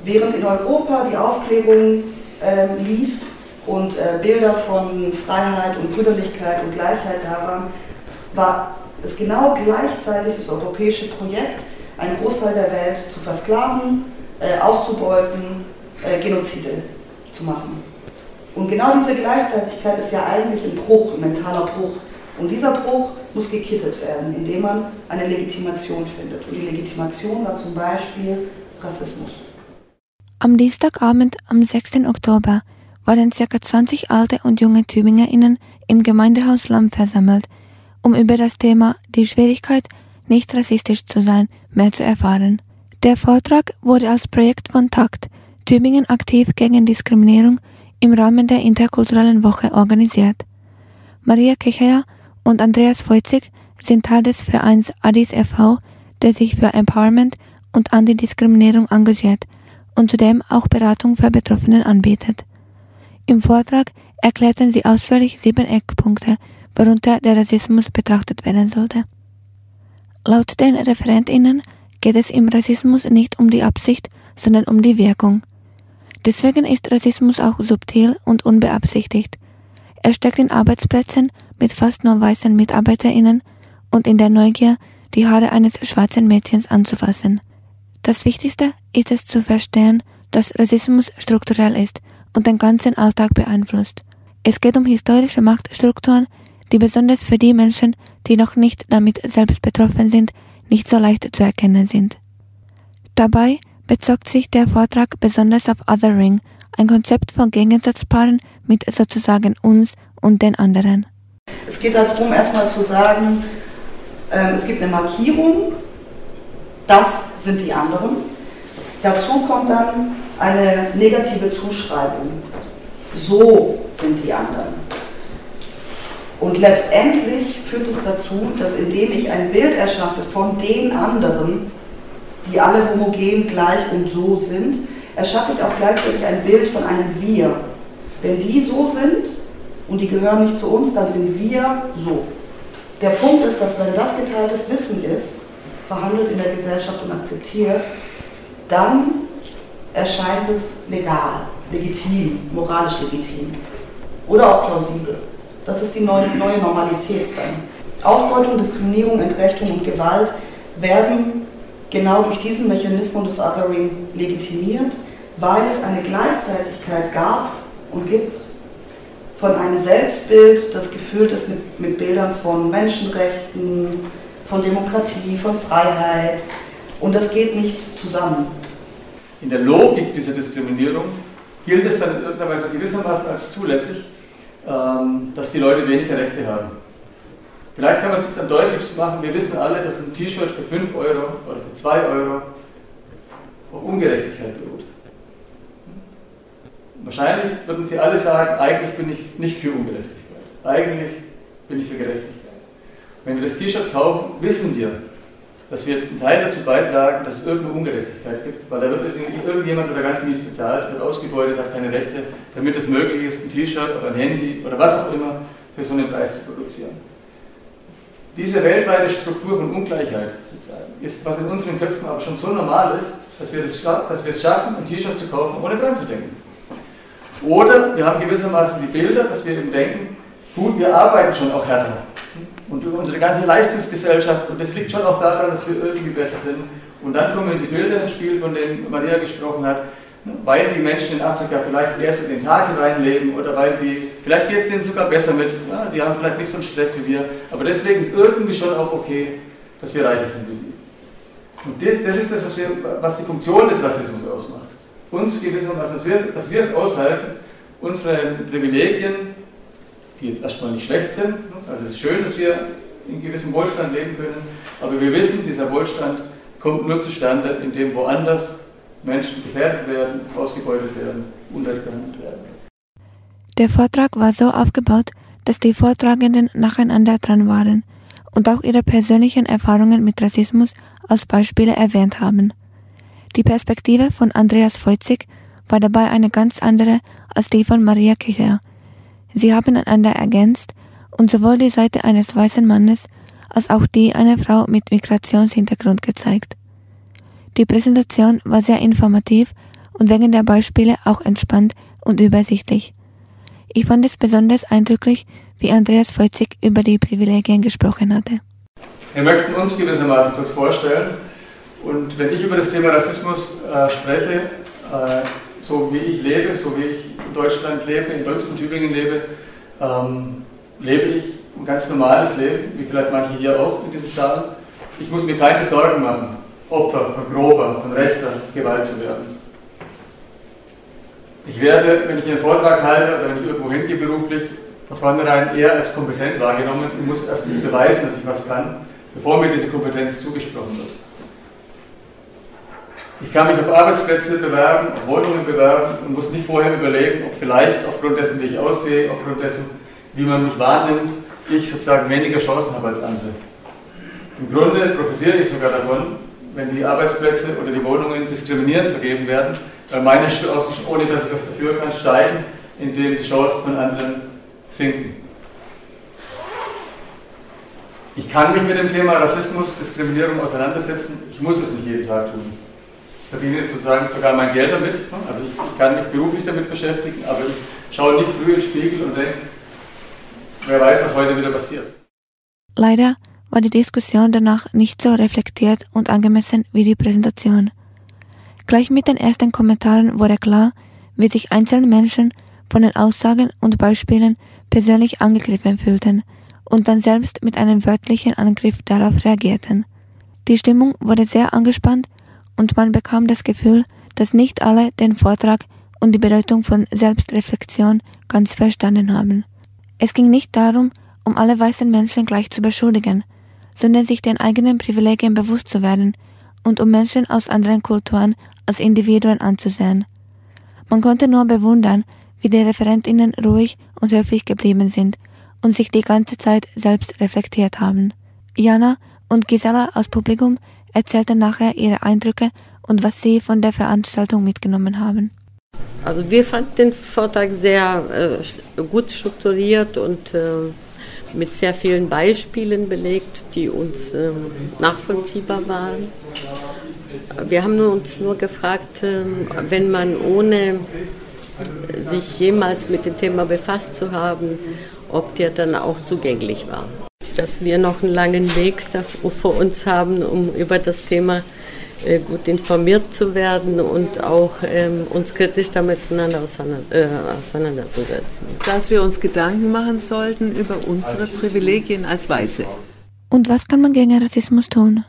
Während in Europa die Aufklärung lief und Bilder von Freiheit und Brüderlichkeit und Gleichheit da waren, war es genau gleichzeitig das europäische Projekt, einen Großteil der Welt zu versklaven, auszubeuten, Genozide zu machen. Und genau diese Gleichzeitigkeit ist ja eigentlich ein Bruch, ein mentaler Bruch. Und dieser Bruch muss gekittet werden, indem man eine Legitimation findet. Und die Legitimation war zum Beispiel Rassismus. Am Dienstagabend, am 6. Oktober, waren ca. 20 alte und junge TübingerInnen im Gemeindehaus Lamm versammelt, um über das Thema die Schwierigkeit, nicht rassistisch zu sein, mehr zu erfahren. Der Vortrag wurde als Projekt von TAKT, Tübingen aktiv gegen Diskriminierung, im Rahmen der Interkulturellen Woche organisiert. Maria Kichler und Andreas Voizig sind Teil des Vereins Addis e.V., der sich für Empowerment und Antidiskriminierung engagiert und zudem auch Beratung für Betroffenen anbietet. Im Vortrag erklärten sie ausführlich 7 Eckpunkte, worunter der Rassismus betrachtet werden sollte. Laut den ReferentInnen geht es im Rassismus nicht um die Absicht, sondern um die Wirkung. Deswegen ist Rassismus auch subtil und unbeabsichtigt. Er steckt in Arbeitsplätzen mit fast nur weißen MitarbeiterInnen und in der Neugier, die Haare eines schwarzen Mädchens anzufassen. Das Wichtigste ist es zu verstehen, dass Rassismus strukturell ist und den ganzen Alltag beeinflusst. Es geht um historische Machtstrukturen, die besonders für die Menschen, die noch nicht damit selbst betroffen sind, nicht so leicht zu erkennen sind. Dabei bezog sich der Vortrag besonders auf Othering, ein Konzept von Gegensatzpaaren mit sozusagen uns und den anderen. Es geht darum, erstmal zu sagen, es gibt eine Markierung, das sind die anderen. Dazu kommt dann eine negative Zuschreibung, so sind die anderen. Und letztendlich führt es dazu, dass indem ich ein Bild erschaffe von den anderen, die alle homogen, gleich und so sind, erschaffe ich auch gleichzeitig ein Bild von einem Wir. Wenn die so sind und die gehören nicht zu uns, dann sind wir so. Der Punkt ist, dass wenn das geteiltes Wissen ist, verhandelt in der Gesellschaft und akzeptiert, dann erscheint es legal, legitim, moralisch legitim oder auch plausibel. Das ist die neue Normalität dann. Ausbeutung, Diskriminierung, Entrechtung und Gewalt werden genau durch diesen Mechanismus des Othering legitimiert, weil es eine Gleichzeitigkeit gab und gibt von einem Selbstbild, das gefüllt ist mit Bildern von Menschenrechten, von Demokratie, von Freiheit, und das geht nicht zusammen. In der Logik dieser Diskriminierung gilt es dann in irgendeiner Weise gewissermaßen als zulässig, dass die Leute weniger Rechte haben. Vielleicht kann man es sich dann deutlich machen, wir wissen alle, dass ein T-Shirt für 5 Euro oder für 2 Euro auf Ungerechtigkeit beruht. Wahrscheinlich würden Sie alle sagen, eigentlich bin ich nicht für Ungerechtigkeit, eigentlich bin ich für Gerechtigkeit. Wenn wir das T-Shirt kaufen, wissen wir, dass wir einen Teil dazu beitragen, dass es irgendeine Ungerechtigkeit gibt, weil da wird irgendjemand oder ganz mies bezahlt, wird ausgebeutet, hat keine Rechte, damit es möglich ist, ein T-Shirt oder ein Handy oder was auch immer für so einen Preis zu produzieren. Diese weltweite Struktur von Ungleichheit sozusagen ist, was in unseren Köpfen aber schon so normal ist, dass wir es schaffen, ein T-Shirt zu kaufen, ohne dran zu denken. Oder wir haben gewissermaßen die Bilder, dass wir eben denken, gut, wir arbeiten schon auch härter. Und über unsere ganze Leistungsgesellschaft, und das liegt schon auch daran, dass wir irgendwie besser sind. Und dann kommen die Bilder ins Spiel, von denen Maria gesprochen hat, weil die Menschen in Afrika vielleicht eher so den Tag hineinleben oder weil vielleicht geht es denen sogar besser mit, ja, die haben vielleicht nicht so einen Stress wie wir, aber deswegen ist irgendwie schon auch okay, dass wir reicher sind wie die. Und das ist das, was die Funktion des Rassismus ausmacht. Uns gewissermaßen, dass wir es aushalten, unsere Privilegien, die jetzt erstmal nicht schlecht sind, also es ist schön, dass wir in gewissem Wohlstand leben können, aber wir wissen, dieser Wohlstand kommt nur zustande, indem woanders Menschen gefährdet werden, ausgebeutet werden, unrecht behandelt werden. Der Vortrag war so aufgebaut, dass die Vortragenden nacheinander dran waren und auch ihre persönlichen Erfahrungen mit Rassismus als Beispiele erwähnt haben. Die Perspektive von Andreas Voizig war dabei eine ganz andere als die von Maria Kichler. Sie haben einander ergänzt und sowohl die Seite eines weißen Mannes als auch die einer Frau mit Migrationshintergrund gezeigt. Die Präsentation war sehr informativ und wegen der Beispiele auch entspannt und übersichtlich. Ich fand es besonders eindrücklich, wie Andreas Feuzig über die Privilegien gesprochen hatte. Wir möchten uns gewissermaßen kurz vorstellen und wenn ich über das Thema Rassismus spreche, so wie ich lebe, so wie ich in Deutschland lebe, in Tübingen lebe, lebe ich ein ganz normales Leben, wie vielleicht manche hier auch in diesem Saal. Ich muss mir keine Sorgen machen, Opfer von grober, von rechter Gewalt zu werden. Ich werde, wenn ich einen Vortrag halte oder wenn ich irgendwo hingehe beruflich, von vornherein eher als kompetent wahrgenommen und muss erst nicht beweisen, dass ich was kann, bevor mir diese Kompetenz zugesprochen wird. Ich kann mich auf Arbeitsplätze bewerben, auf Wohnungen bewerben und muss nicht vorher überlegen, ob vielleicht aufgrund dessen, wie ich aussehe, aufgrund dessen, wie man mich wahrnimmt, ich sozusagen weniger Chancen habe als andere. Im Grunde profitiere ich sogar davon, wenn die Arbeitsplätze oder die Wohnungen diskriminierend vergeben werden, weil meine Chancen, ohne dass ich was dafür kann, steigen, indem die Chancen von anderen sinken. Ich kann mich mit dem Thema Rassismus, Diskriminierung auseinandersetzen, ich muss es nicht jeden Tag tun. Ich verdiene sozusagen sogar mein Geld damit, also ich kann mich beruflich damit beschäftigen, aber ich schaue nicht früh in den Spiegel und denke, wer weiß, was heute wieder passiert. Leider war die Diskussion danach nicht so reflektiert und angemessen wie die Präsentation. Gleich mit den ersten Kommentaren wurde klar, wie sich einzelne Menschen von den Aussagen und Beispielen persönlich angegriffen fühlten und dann selbst mit einem wörtlichen Angriff darauf reagierten. Die Stimmung wurde sehr angespannt und man bekam das Gefühl, dass nicht alle den Vortrag und die Bedeutung von Selbstreflexion ganz verstanden haben. Es ging nicht darum, um alle weißen Menschen gleich zu beschuldigen, sondern sich den eigenen Privilegien bewusst zu werden und um Menschen aus anderen Kulturen als Individuen anzusehen. Man konnte nur bewundern, wie die ReferentInnen ruhig und höflich geblieben sind und sich die ganze Zeit selbst reflektiert haben. Jana und Gisela aus Publikum erzählten nachher ihre Eindrücke und was sie von der Veranstaltung mitgenommen haben. Also wir fanden den Vortrag sehr gut strukturiert und mit sehr vielen Beispielen belegt, die uns nachvollziehbar waren. Wir haben uns nur gefragt, wenn man ohne sich jemals mit dem Thema befasst zu haben, ob der dann auch zugänglich war. Dass wir noch einen langen Weg vor uns haben, um über das Thema gut informiert zu werden und auch uns kritisch damit auseinanderzusetzen. Dass wir uns Gedanken machen sollten über unsere Privilegien als Weiße. Und was kann man gegen Rassismus tun?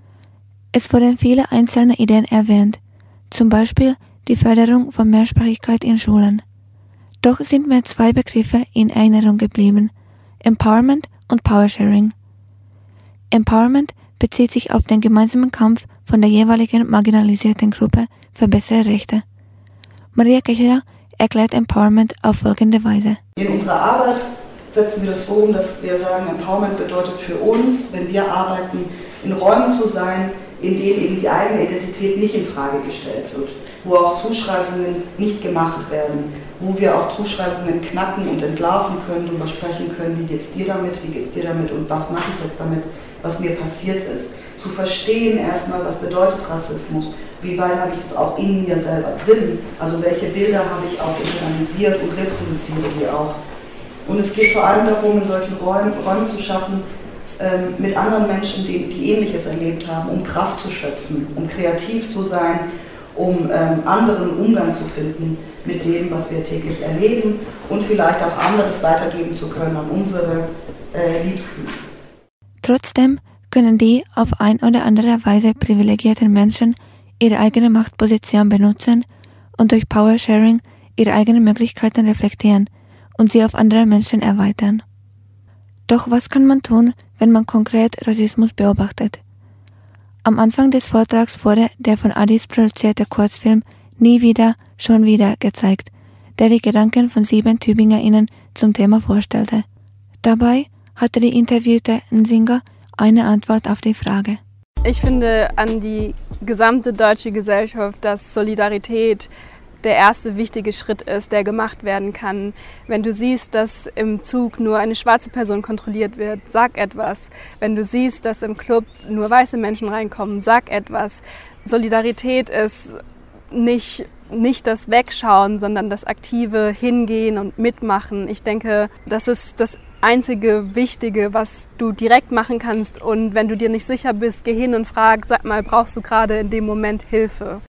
Es wurden viele einzelne Ideen erwähnt, zum Beispiel die Förderung von Mehrsprachigkeit in Schulen. Doch sind mir zwei Begriffe in Erinnerung geblieben: Empowerment und Powersharing. Empowerment bezieht sich auf den gemeinsamen Kampf von der jeweiligen marginalisierten Gruppe für bessere Rechte. Maria Kecher erklärt Empowerment auf folgende Weise. In unserer Arbeit setzen wir das so um, dass wir sagen, Empowerment bedeutet für uns, wenn wir arbeiten, in Räumen zu sein, in denen eben die eigene Identität nicht in Frage gestellt wird, wo auch Zuschreibungen nicht gemacht werden, wo wir auch Zuschreibungen knacken und entlarven können, darüber sprechen können, wie geht's dir damit und was mache ich jetzt damit, was mir passiert ist. Zu verstehen erstmal, was bedeutet Rassismus, wie weit habe ich das auch in mir selber drin, also welche Bilder habe ich auch internalisiert und reproduziere die auch. Und es geht vor allem darum, in solchen Räumen zu schaffen, mit anderen Menschen, die Ähnliches erlebt haben, um Kraft zu schöpfen, um kreativ zu sein, um anderen Umgang zu finden mit dem, was wir täglich erleben und vielleicht auch anderes weitergeben zu können an unsere Liebsten. Trotzdem können die auf ein oder andere Weise privilegierten Menschen ihre eigene Machtposition benutzen und durch Powersharing ihre eigenen Möglichkeiten reflektieren und sie auf andere Menschen erweitern. Doch was kann man tun, wenn man konkret Rassismus beobachtet? Am Anfang des Vortrags wurde der von Addis produzierte Kurzfilm Nie wieder, schon wieder gezeigt, der die Gedanken von 7 TübingerInnen zum Thema vorstellte. Dabei hatte die interviewte Nzinga eine Antwort auf die Frage. Ich finde an die gesamte deutsche Gesellschaft, dass Solidarität der erste wichtige Schritt ist, der gemacht werden kann. Wenn du siehst, dass im Zug nur eine schwarze Person kontrolliert wird, sag etwas. Wenn du siehst, dass im Club nur weiße Menschen reinkommen, sag etwas. Solidarität ist nicht nicht das Wegschauen, sondern das aktive Hingehen und Mitmachen. Ich denke, das ist das einzige Wichtige, was du direkt machen kannst. Und wenn du dir nicht sicher bist, geh hin und frag, sag mal, brauchst du gerade in dem Moment Hilfe?